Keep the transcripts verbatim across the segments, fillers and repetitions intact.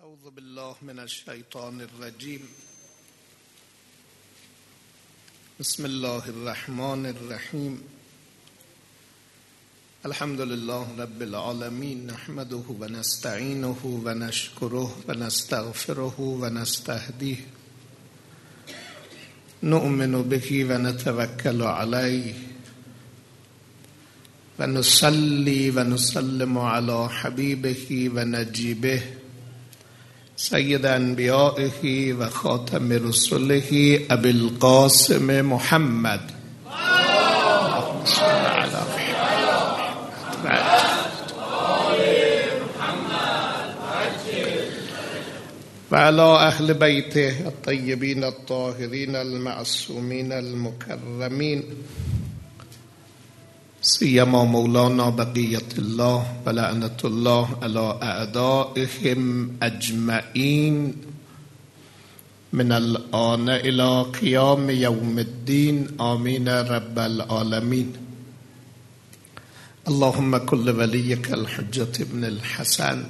اعوذ بالله من الشیطان الرجیم. بسم الله الرحمن الرحیم. الحمد لله رب العالمین، نحمده و نستعینه و نشکره و نستغفره و نستهدیه، نؤمن به و نتوکل علیه و نصلی و نسلم علی حبیبه و نجیبه سید انبیائه و خاتم رسله ابی القاسم محمد و علی اهل بیته الطیبین الطاهرین المعصومین المکرمین، سیما مولانا بقیت الله و لعنت الله علی اعدائهم اجمعین من الآن الى قیام یوم الدین، آمین رب العالمین. اللهم كل وليك الحجة ابن الحسن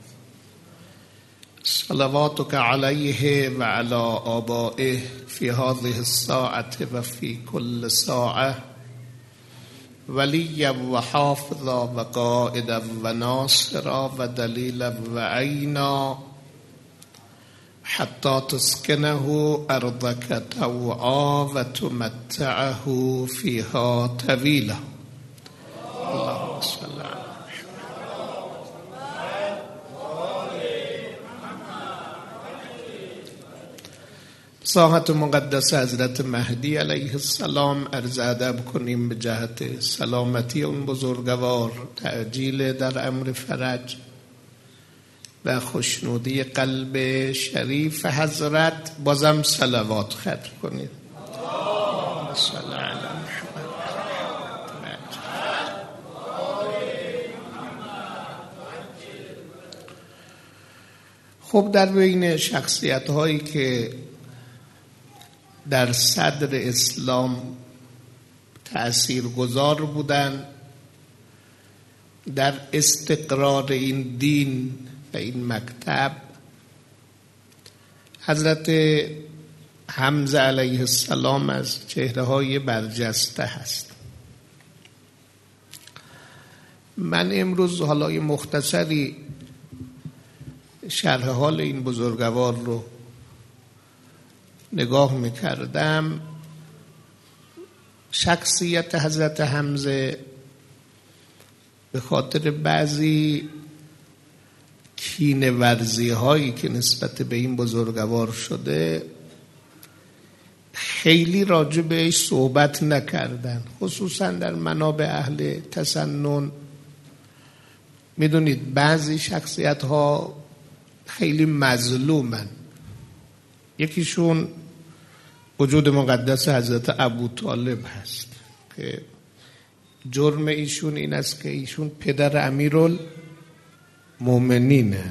صلواتك عليه وعلى آبائه في هذه الساعة وفي كل ساعة وليا وحافظا وقائدا وناصرا ودليلا وعينا حتى تسكنه أرضك طوعا وتمتعه فيها طويلا. اللهم صل على ساحت مقدس حضرت مهدی علیه السلام عرض ادب کنیم به جهت سلامتی اون بزرگوار، تعجیل در امر فرج و خوشنودی قلب شریف حضرت. بازم صلوات ختم کنید. صلی علی محمد. خب در بین شخصیت هایی که در صدر اسلام تأثیرگذار بودند در استقرار این دین و این مکتب، حضرت حمزه علیه السلام از چهره‌های برجسته هست. من امروز حالا مختصری شرح حال این بزرگوار رو نگاه میکردم. شخصیت حضرت حمزه به خاطر بعضی کینه ورزی هایی که نسبت به این بزرگوار شده خیلی راجع بهش صحبت نکردن، خصوصا در منابع اهل تسنن. میدونید بعضی شخصیت ها خیلی مظلومن. یکیشون وجود مقدس حضرت ابوطالب هست که جرم ایشون این است که ایشون پدر امیرالمومنینه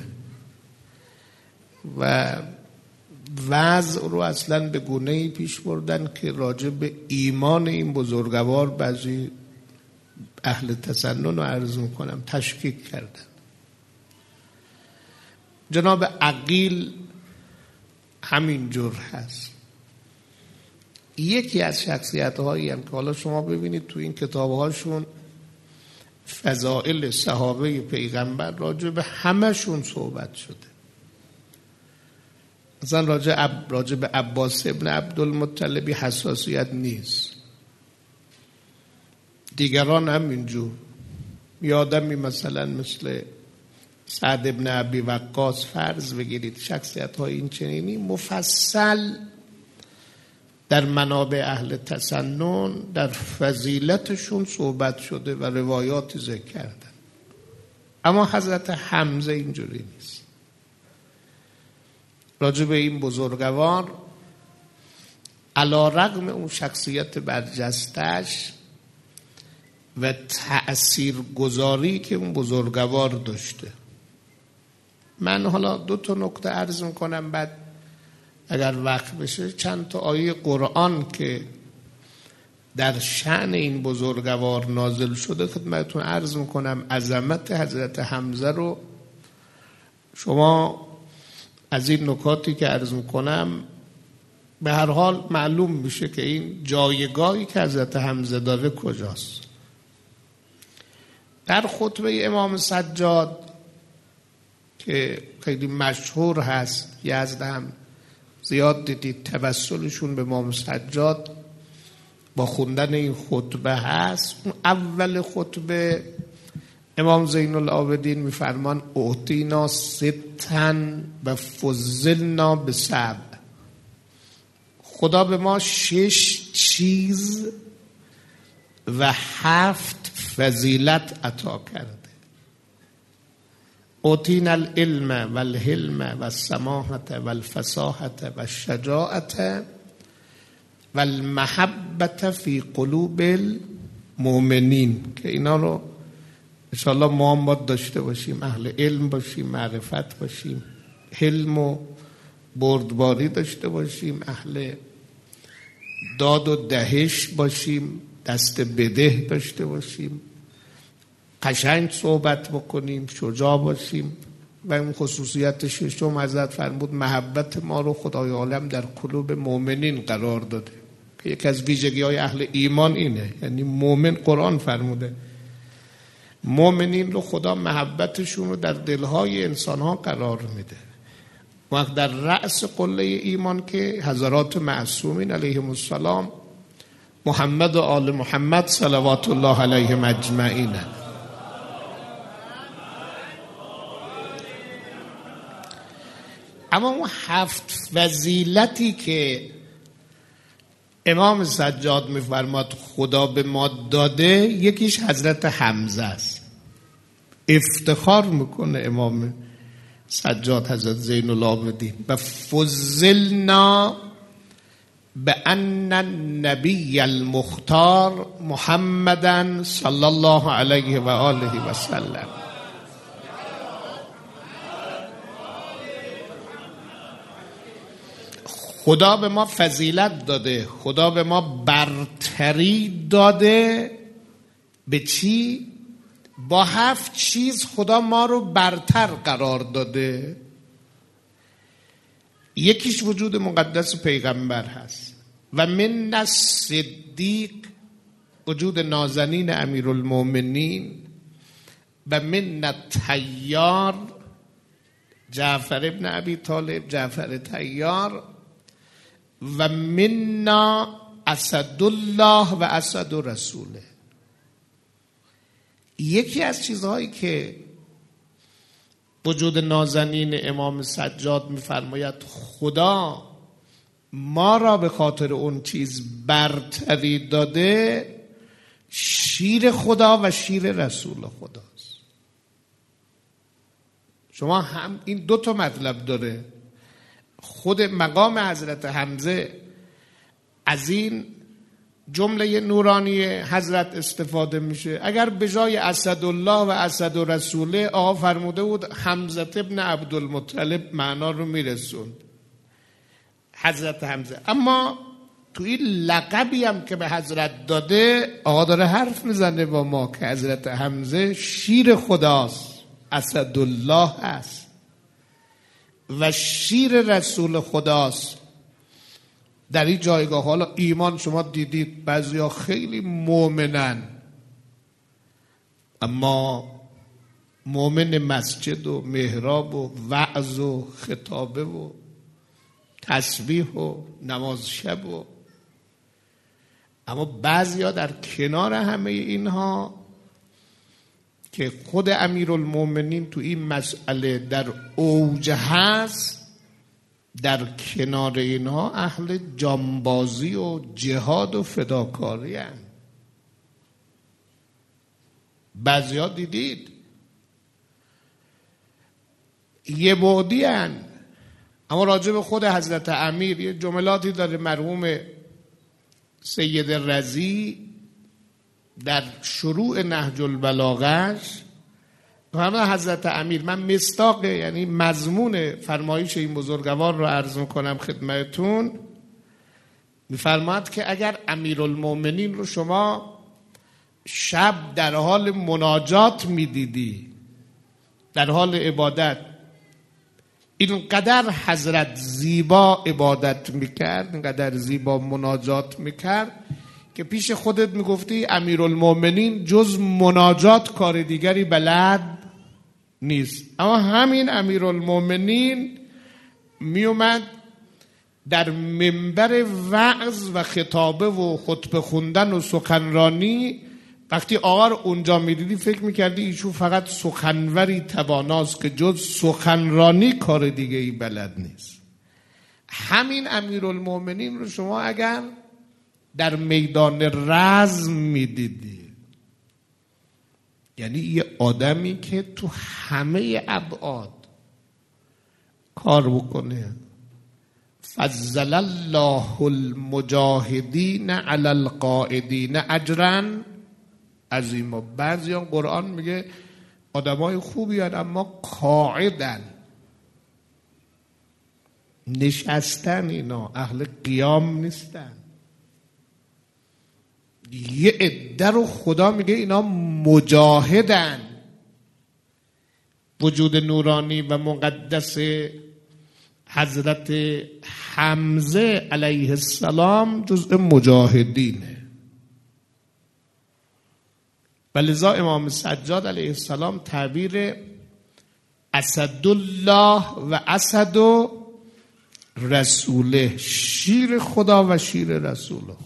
و وضع رو اصلا به گونه‌ای پیش بردن که راجع به ایمان این بزرگوار بعضی اهل تسنن رو عرض میکنم تشکیک کردن. جناب عقیل همین جور هست. یکی از شخصیت هایی هم که حالا شما ببینید تو این کتاب هاشون فضائل صحابه پیغمبر راجع به همه شون صحبت شده. مثلا راجع, عب... راجع به عباس ابن عبدالمطلبی حساسیت نیست، دیگران هم اینجور. یادمی مثلا مثل سعد ابن ابی وقاص فرض بگیرید، شخصیت های این چنینی مفصل در منابع اهل تسنن در فضیلتشون صحبت شده و روایات ذکر کردن. اما حضرت حمزه اینجوری نیست. راجع به این بزرگوار علی رغم اون شخصیت برجستش و تأثیرگذاری که اون بزرگوار داشته، من حالا دو تا نکته عرض میکنم، بعد اگر وقت بشه چند تا آیه قرآن که در شأن این بزرگوار نازل شده خدمتتون عرض میکنم. عظمت حضرت حمزه رو شما از این نکاتی که عرض میکنم به هر حال معلوم میشه که این جایگاهی که حضرت حمزه داره کجاست. در خطبه امام سجاد که خیلی مشهور هست، یزد هم زیاد دیدید توسلشون به امام سجاد با خوندن این خطبه هست. اون اول خطبه امام زین العابدین میفرمان اعطینا ستن و فضلنا به سبع. خدا به ما شش چیز و هفت فضیلت عطا کرده. اعطینا العلم و الحلم و السماحت و الفصاحت و الشجاعت و المحبت فی قلوب المؤمنین، که اینا رو انشاءالله ما هم باید داشته باشیم. اهل علم باشیم، معرفت باشیم، حلم و بردباری داشته باشیم، اهل داد و دهش باشیم، دست بده داشته باشیم، قشنگ صحبت بکنیم، شجاع باشیم. و اون خصوصیت ششم حضرت فرمود محبت ما رو خدای عالم در قلوب مؤمنین قرار داده، که یکی از ویژگی های اهل ایمان اینه. یعنی مؤمن، قرآن فرموده مؤمنین رو خدا محبتشون رو در دلهای انسانها قرار میده. وقت در رأس قله ایمان که حضرات معصومین علیهم السلام، محمد و آل محمد صلوات الله علیهم اجمعین. اما اون هفت فضیلتی که امام سجاد میفرماد خدا به ما داده، یکیش حضرت حمزه است. افتخار میکنه امام سجاد حضرت زین العابدین و فضلنا به ان النبی المختار محمدن صلی الله علیه و آله و سلم. خدا به ما فضیلت داده، خدا به ما برتری داده. به چی؟ با هفت چیز خدا ما رو برتر قرار داده. یکیش وجود مقدس پیغمبر هست و من الصدیق وجود نازنین امیرالمومنین و من الطیار جعفر ابن ابی طالب، جعفر طیار و منا اسد الله و اسد رسوله. یکی از چیزهایی که وجود نازنین امام سجاد میفرماید خدا ما را به خاطر اون چیز برتری داده، شیر خدا و شیر رسول خداست. شما هم این دو تا مطلب داره. خود مقام حضرت حمزه از این جمله نورانی حضرت استفاده میشه. اگر به جای اسدالله و اسد و رسوله آقا فرموده بود حمزه ابن عبدالمطلب، معنا رو میرسون حضرت حمزه. اما تو این لقبی هم که به حضرت داده آقا داره حرف میزنه با ما که حضرت حمزه شیر خداست، اسدالله هست و شیر رسول خداست. در این جایگاه حالا ایمان شما دیدید بعضیا خیلی مؤمنن، اما مؤمن مسجد و محراب و وعظ و خطابه و تسبیح و نماز شب و، اما بعضیا در کنار همه اینها که خود امیرالمومنین تو این مسئله در اوج هست، در کنار اینها اهل جانبازی و جهاد و فداکاری هستند. بعضیا دیدید یه بعدی هستند، اما راجع به خود حضرت امیر یه جملاتی داره مرحوم سید رضی در شروع نهج البلاغه‌اش. فرمان حضرت امیر، من مصداق یعنی مضمون فرمایش این بزرگوار رو عرض میکنم خدمتون، میفرماد که اگر امیرالمومنین رو شما شب در حال مناجات میدیدی، در حال عبادت، اینقدر حضرت زیبا عبادت میکرد، اینقدر زیبا مناجات میکرد که پیش خودت میگفتی امیرالمومنین جز مناجات کار دیگری بلد نیست. اما همین امیرالمومنین میومد در منبر وعظ و خطابه و خطبه خوندن و سخنرانی، وقتی آقا رو اونجا میدیدی فکر میکردی ایشون فقط سخنوری تواناست که جز سخنرانی کار دیگه ای بلد نیست. همین امیرالمومنین رو شما اگر در میدان رزم میدیدی، یعنی یه آدمی که تو همه ابعاد کار بکنه. فضل الله المجاهدین علی القاعدین اجرا عظیما. بعضیان قرآن میگه آدمای خوبی هن اما قاعدن، نشستن، اینا اهل قیام نیستن. یه عده رو خدا میگه اینا مجاهدن. وجود نورانی و مقدس حضرت حمزه علیه السلام جزء مجاهدینه. و لذا امام سجاد علیه السلام تعبیر اسدالله و اسد رسوله، شیر خدا و شیر رسول خدا،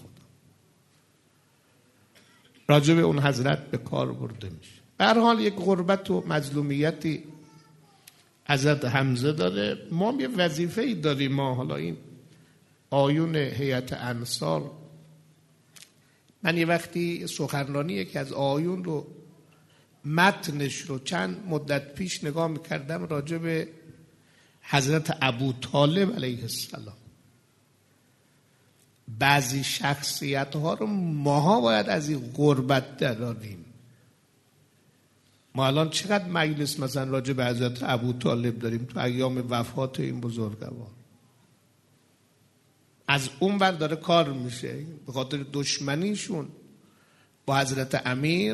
راجع به اون حضرت به کار برده میشه. به هر حال یک غربت و مظلومیتی حضرت حمزه داره. ما یه وظیفه‌ای داریم. ما حالا این آیون هیئت انصار، من یه وقتی سخنرانی یکی از آیون رو متنش رو چند مدت پیش نگاه میکردم راجع به حضرت ابو طالب علیه السلام. بعضی شخصیت ها رو ماها باید از این غربت دراریم. ما الان چقدر مجلس مثلا راجع به حضرت ابو طالب داریم تو ایام وفات این بزرگوار. از اون ور داره کار میشه به خاطر دشمنیشون با حضرت امیر،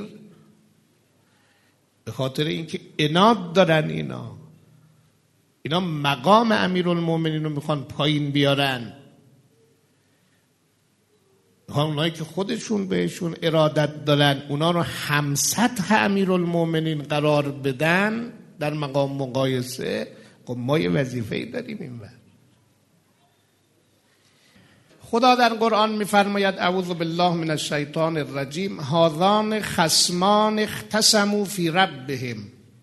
به خاطر اینکه عناد دارن اینا اینا مقام امیرالمومنین رو میخوان پایین بیارن. اونایی که خودشون بهشون ارادت دارن اونا رو هم سطح امیرالمومنین قرار بدن در مقام مقایسه. خب ما یه وظیفه‌ای داریم این وقت. خدا در قرآن میفرماید اعوذ بالله من الشیطان الرجیم هذان خصمان اختصموا فی ربهم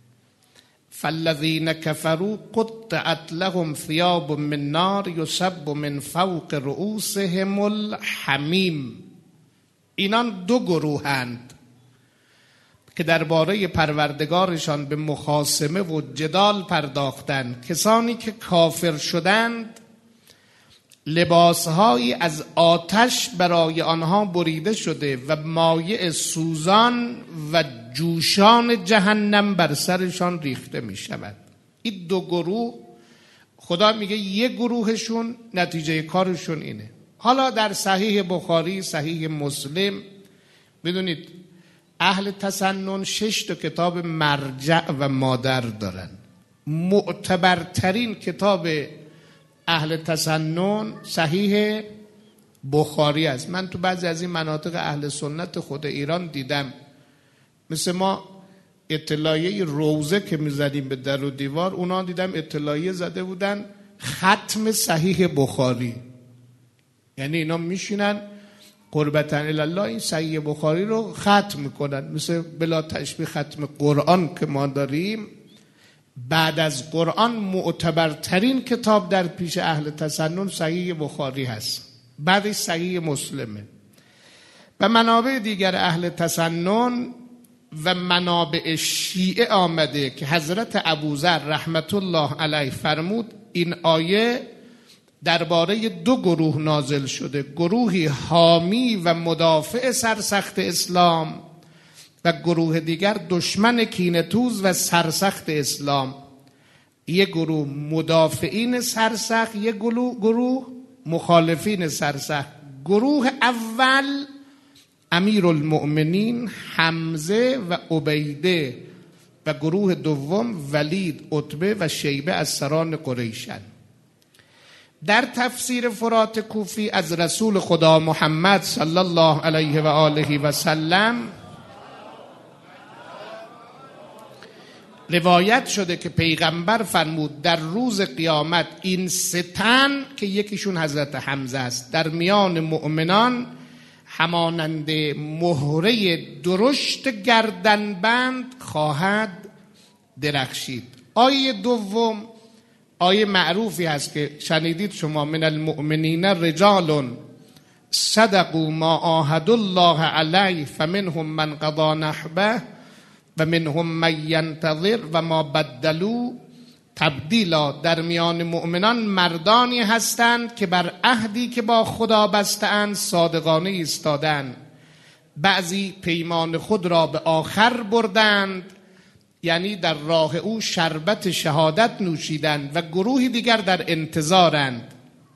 فالذین کفروا قطعت لهم ثیاب من نار یصب من فوق رؤوسهم الحمیم. اینان دو گروهند که درباره پروردگارشان به مخاصمه و جدال پرداختند. کسانی که کافر شدند لباسهایی از آتش برای آنها بریده شده و مایع سوزان و جوشان جهنم بر سرشان ریخته می شود. این دو گروه خدا میگه یک گروهشون نتیجه کارشون اینه. حالا در صحیح بخاری، صحیح مسلم بدونید اهل تسنن شش تا کتاب مرجع و مادر دارن. معتبرترین کتاب اهل تسنن صحیح بخاری است. من تو بعضی از این مناطق اهل سنت خود ایران دیدم، مثل ما اطلاعیه روزه که میزدیم به در و دیوار، اونا دیدم اطلاعیه زده بودن ختم صحیح بخاری. یعنی اینا میشینن قربتاً الله این صحیح بخاری رو ختم میکنن، مثل بلا تشبیه ختم قرآن که ما داریم. بعد از قرآن معتبرترین کتاب در پیش اهل تسنن صحیح بخاری هست، بعدش صحیح مسلمه. و منابع دیگر اهل تسنن و منابع شیعه آمده که حضرت ابوذر رحمت الله علیه فرمود این آیه درباره دو گروه نازل شده، گروهی حامی و مدافع سرسخت اسلام و گروه دیگر دشمن کینه‌توز و سرسخت اسلام. یک گروه مدافعین سرسخت، یک گروه, گروه مخالفین سرسخت. گروه اول امیرالمؤمنین حمزه و عبیده و گروه دوم ولید، عتبه و شیبه از سران قریشن. در تفسیر فرات کوفی از رسول خدا محمد صلی الله علیه و آله و سلم روایت شده که پیغمبر فرمود در روز قیامت این سه تن که یکیشون حضرت حمزه است در میان مؤمنان همانند مهره درشت گردنبند خواهد درخشید. آیه دوم آیه معروفی هست که شنیدید شما: من المؤمنین رجال صدقوا ما عاهدوا الله علیه فمنهم من قضی نحبه و منهم من ینتظر و ما بدلوا تبدیلا. در میان مؤمنان مردانی هستند که بر عهدی که با خدا بسته‌اند صادقانه ایستادند، بعضی پیمان خود را به آخر بردند، یعنی در راه او شربت شهادت نوشیدند، و گروهی دیگر در انتظارند.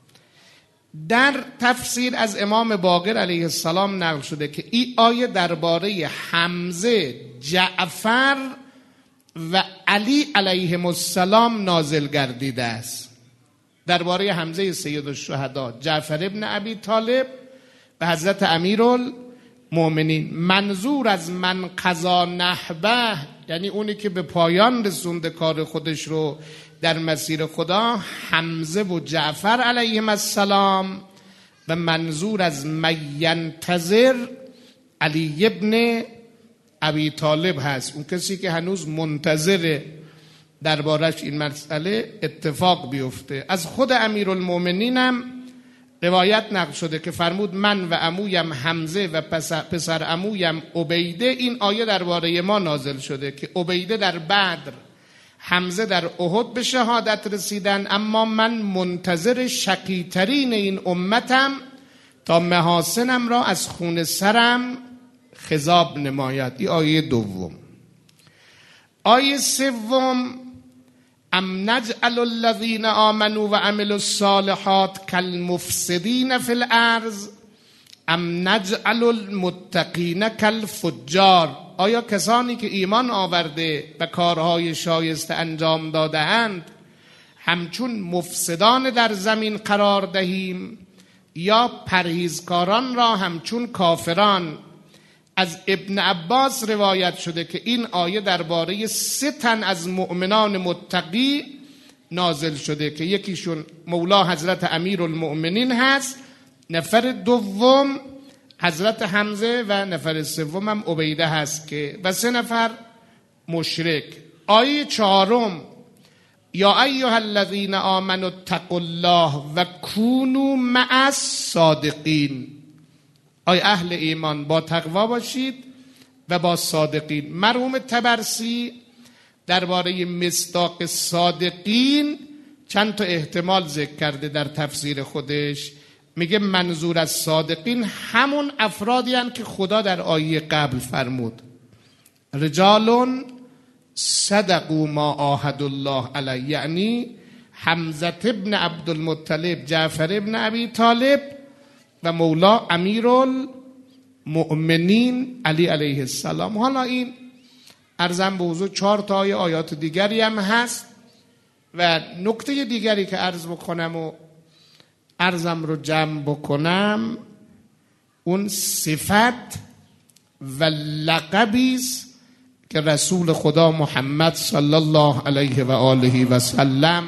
در تفسیر از امام باقر علیه السلام نقل شده که این آیه درباره حمزه، جعفر و علی علیهم السلام نازل گردیده است. درباره حمزه سید الشهدا، جعفر ابن ابی طالب و حضرت امیرالمؤمنین. منظور از من قضا نحبه یعنی اونی که به پایان رسونده کار خودش رو در مسیر خدا، حمزه و جعفر علیهم السلام، و منظور از من ینتظر علی ابن ابی طالب هست، اون کسی که هنوز منتظر دربارش این مسئله اتفاق بیفته. از خود امیرالمؤمنینم روایت نقل شده که فرمود من و عمویم حمزه و پسر عمویم عبیده، این آیه درباره ما نازل شده که عبیده در بدر، حمزه در احد به شهادت رسیدن، اما من منتظر شقی‌ترین این امتم تا محاسنم را از خون سرم خضاب نماید. این آیه دوم. آیه سوم: ام نجعل الذین آمنوا و عملوا الصالحات کالمفسدین فی الارض ام نجعل المتقین کالفجار. آیا کسانی که ایمان آورده و کارهای شایسته انجام داده‌اند همچون مفسدان در زمین قرار دهیم یا پرهیزکاران را همچون کافران؟ از ابن عباس روایت شده که این آیه درباره سه تن از مؤمنان متقی نازل شده که یکیشون مولا حضرت امیرالمؤمنین هست، نفر دوم حضرت حمزه و نفر سوم هم عبیده هست که و سه نفر مشرک. آیه چهارم: یا ایها الذین آمنوا اتقوا الله و کونوا مع الصادقین. آی اهل ایمان با تقوا باشید و با صادقین. مرحوم طبرسی درباره مصداق صادقین چند تا احتمال ذکر کرده در تفسیر خودش. میگه منظور از صادقین همون افرادی هستند که خدا در آیه قبل فرمود رجال صدقوا ما عاهدوا الله علیه، یعنی حمزه ابن عبدالمطلب، جعفر ابن ابی طالب و مولا امیرالمؤمنین علی علیه السلام. حالا این عرضم به حضور چهار تا آیه آیات دیگری هم هست و نکته دیگری که عرض بکنم و عرضم رو جمع بکنم اون صفت و لقبی است که رسول خدا محمد صلی الله علیه و آله و سلم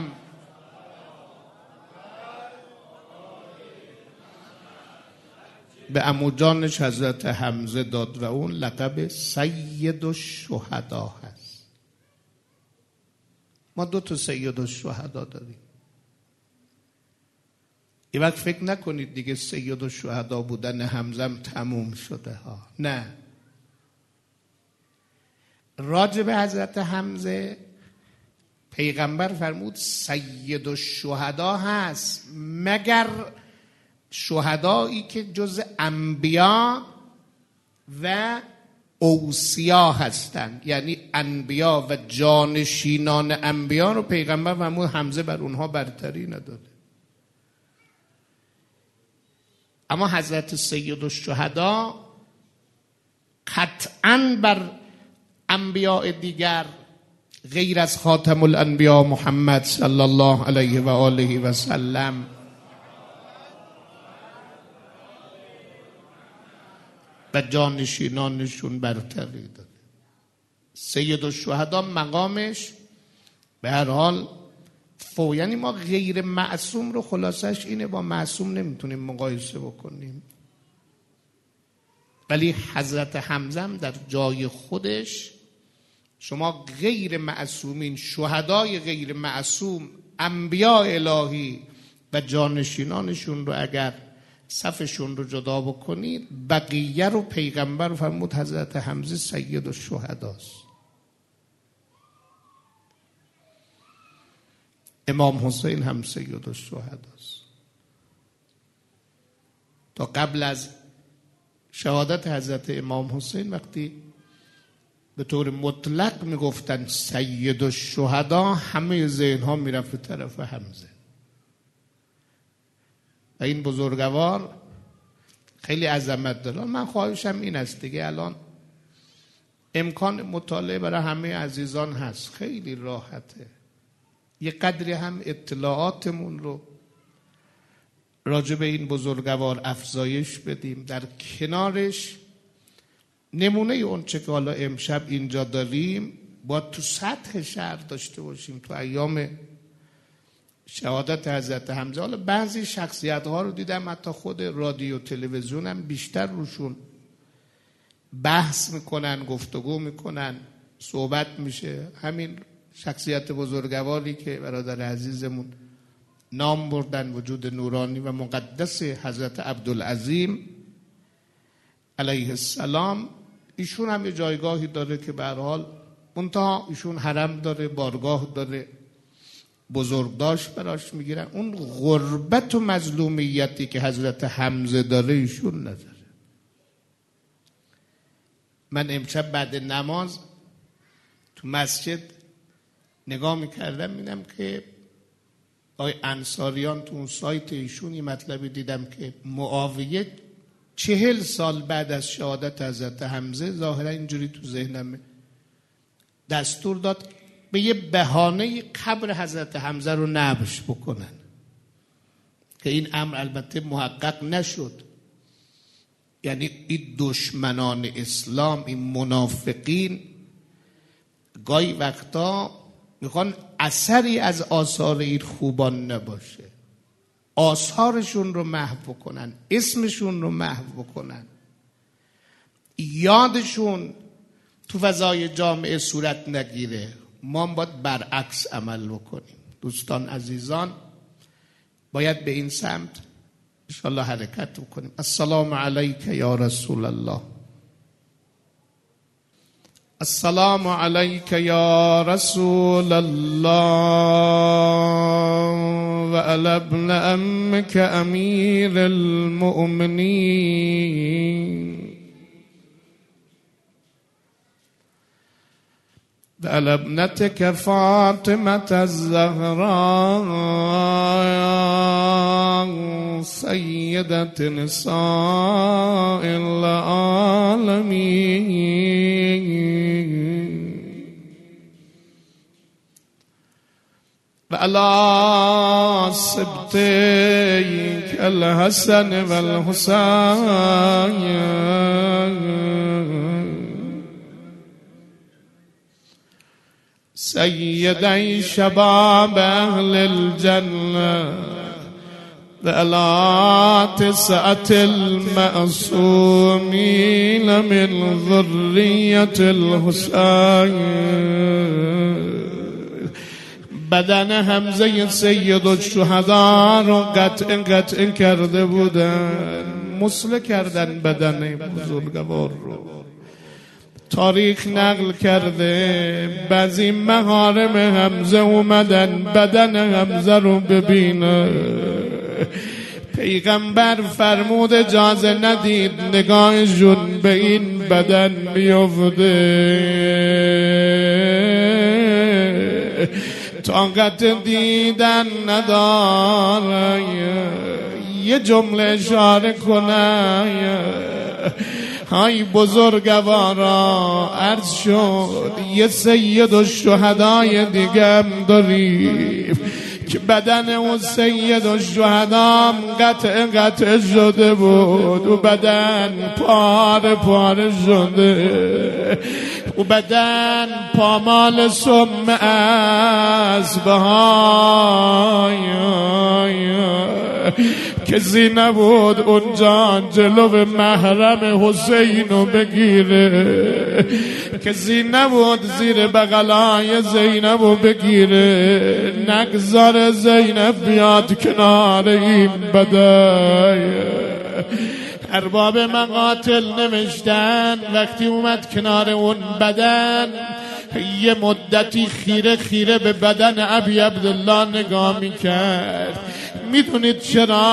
به عمو جانش حضرت حمزه داد و اون لقب سید الشهدا هست. ما دو تا سید الشهدا داریم. یه وقت فکر نکنید دیگه سید الشهدا بودن حمزه تموم شده ها، نه. راجب حضرت حمزه پیغمبر فرمود سید الشهدا هست مگر شهدایی که جز انبیا و اوصیا هستند، یعنی انبیا و جانشینان انبیا رو پیغمبر فرمود حمزه بر اونها برتری نداده. اما حضرت سید الشهدا قطعاً بر انبیاء دیگر غیر از خاتم الانبیا محمد صلی الله علیه و آله و سلم و جانشینانشون برتری داره. سید الشهدا مقامش به هر حال فو، یعنی ما غیر معصوم رو خلاصش اینه با معصوم نمیتونیم مقایسه بکنیم، ولی حضرت حمزه در جای خودش، شما غیر معصومین، شهدای غیر معصوم، انبیاء الهی و جانشینانشون رو اگر صفشون رو جدا بکنید، بقیه رو پیغمبر فرمود حضرت حمزه سید الشهداست. امام حسین هم سید الشهداست. تا قبل از شهادت حضرت امام حسین وقتی به طور مطلق میگفتن سید الشهدا، همه ذهن ها میرفت به طرف حمزه. و این بزرگوار خیلی عظمت داره. من خواهشم این است دیگه، الان امکان مطالعه برای همه عزیزان هست، خیلی راحته. یه قدری هم اطلاعاتمون رو راجع به این بزرگوار افزایش بدیم. در کنارش نمونه اون چه که حالا امشب اینجا داریم باید تو سطح شهر داشته باشیم. تو ایام شهادت حضرت حمزه حالا بعضی شخصیت ها رو دیدم، حتی خود رادیو تلویزیون هم بیشتر روشون بحث میکنن، گفتگو میکنن، صحبت میشه. همین شخصیت بزرگواری که برادر عزیزمون نام بردن، وجود نورانی و مقدس حضرت عبدالعظیم علیه السلام، ایشون هم یه جایگاهی داره که به هر حال منتها ایشون حرم داره، بارگاه داره، بزرگداشت براش میگیرن. اون غربت و مظلومیتی که حضرت حمزه داره ایشون نداره. من امشب بعد نماز تو مسجد نگاه میکردم، میدم که آقای انصاریان تو اون سایت ایشون یه مطلبی دیدم که معاویه چهل سال بعد از شهادت حضرت حمزه، ظاهرا اینجوری تو ذهنم دستور داد به یه بهانه قبر حضرت حمزه رو نبش بکنن، که این امر البته محقق نشد. یعنی این دشمنان اسلام، این منافقین، گاهی وقتا میخوان اثری از آثار این خوبان نباشه، آثارشون رو محو بکنن، اسمشون رو محو بکنن، یادشون تو فضای جامعه صورت نگیره. ما باید برعکس عمل بکنیم. دوستان عزیزان، باید به این سمت انشاءالله حرکت بکنیم. السلام علیک یا رسول الله. السلام علیک یا رسول الله و علی ابن عمک امیر المؤمنین و علی ابنتک فاطمة الزهراء سیدة نساء العالمین و علی سبطیک الحسن و الحسین سیدی شباب اهل الجنة و علی تسعة المعصومین من ذریة الحسین. بدن حمزه سید الشهدا رو قطع قطع کرده بودن، مسله کردن بدن بزرگوار رو. تاریخ نقل کرده بعضی محارم حمزه اومدن بدن حمزه رو ببینه. پیغمبر فرمود اجازه ندید نگاهشون به این بدن بیفته، طاقت دیدن نداره. یه جمله اشاره کنه، های بزرگوارا عرض شد یه سید و شهدای دیگم داریم که بدن اون سید و شهدام قطع قطع شده بود و بدن پاره پاره شده و بدن پامال سم اسب های کسی نبود اونجا جلو محرم حسینو بگیره، کسی نبود زیر بغلای زینبو بگیره، نگذار زینب بیاد کنار این بدن. ارباب مقاتل نوشتن وقتی اومد کنار اون بدن یه مدتی خیره خیره به بدن ابی عبدالله نگاه میکرد. میدونید چرا؟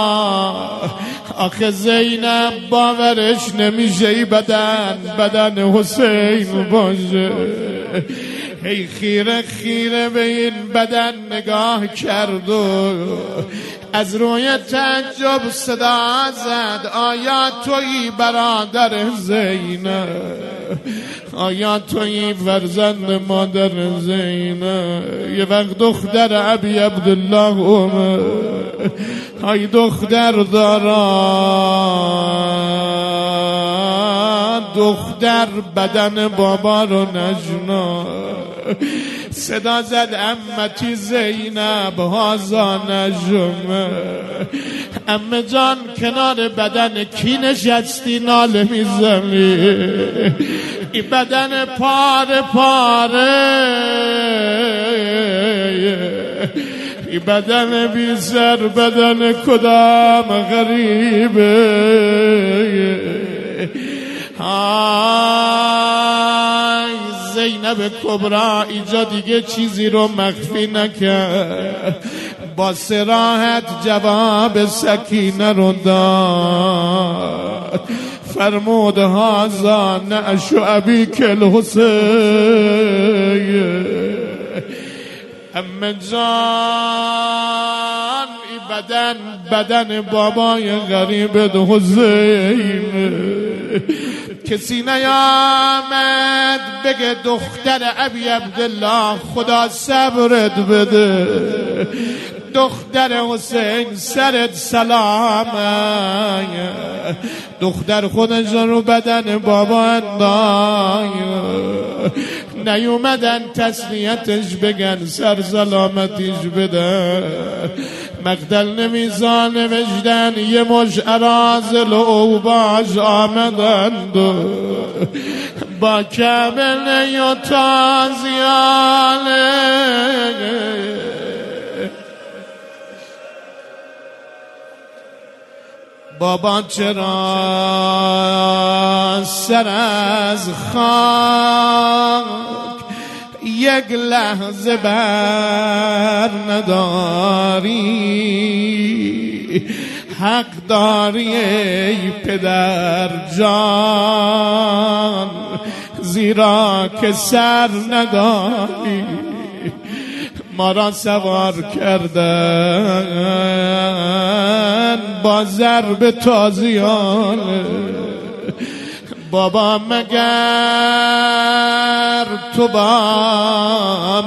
آخه زینب باورش نمیشه ای بدن بدن حسین باشه. هی خیره خیره به این بدن نگاه کرد و از روی تعجب صدا زد آیا تویی برادر زینب؟ آیا تویی فرزند مادر زینب؟ یه وقت دختر ابی عبدالله اومد، های دختر دارا دختر بدن بابا رو نجنا، صدا زد امتی زینب هازا نجمه. امه جان کنار بدن کی نشستی ناله میزنی؟ ای بدن پاره پاره، ای بدن بی سر بدن کدام غریبه. آی زینب کبرا اینجا دیگه چیزی رو مخفی نکرد، با صراحت جواب سکینه رو داد. فرمود هازا نعش ابی کل حسین. امه جان ای بدن بدن بابای غریب حسین. کسی نیامد بگه دختر ابی عبدالله خدا صبرت بده، دختر حسین سرت سلام. دختر خودش رو بدن بابا اندای، نیومدن تسلیتش بگن سر سلامتیش بدن. مقتل نمیزان نوشتن یه مش ارازل و اوباش آمدند با کبل و تازیانه. بابا چرا سر از خاک یک لحظه بر نداری؟ حق داری ای پدر جان زیرا که سر نداری. ما را سوار کردن با ضرب تازیان. بابا مگر تو با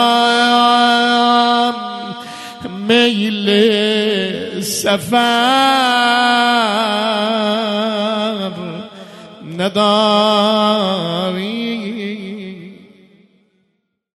من میل سفر نداری؟